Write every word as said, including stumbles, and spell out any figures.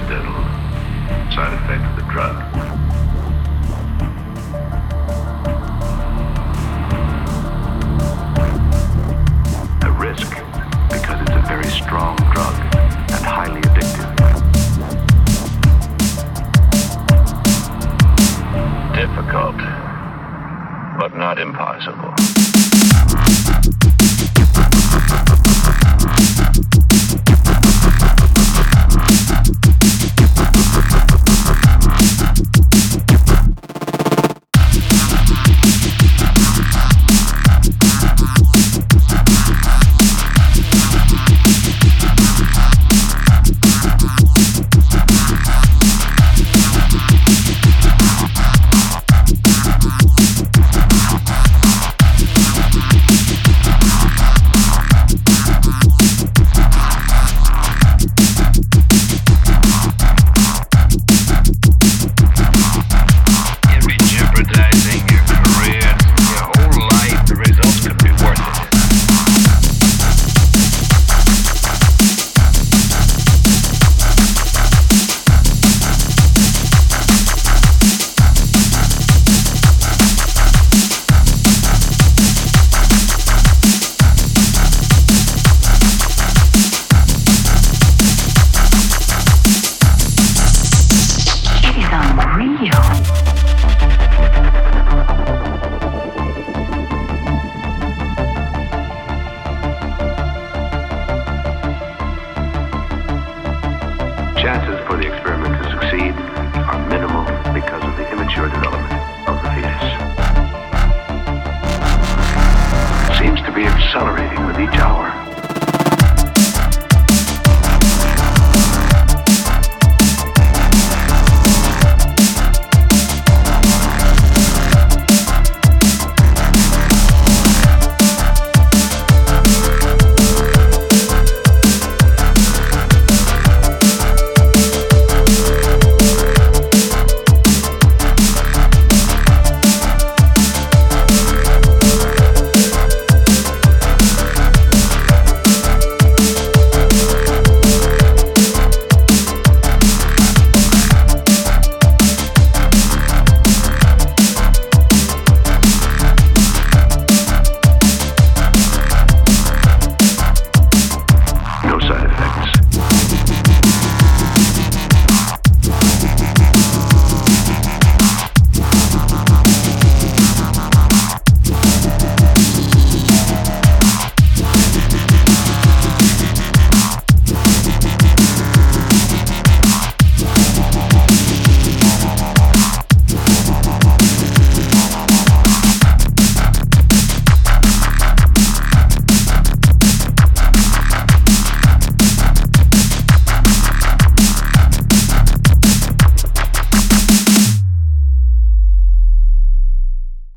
accidental side effect of the drug. A risk because it's a very strong drug and highly addictive. Difficult, but not impossible. Chances for the experiment to succeed are minimal because of the immature development of the fetus. It seems to be accelerating with each hour.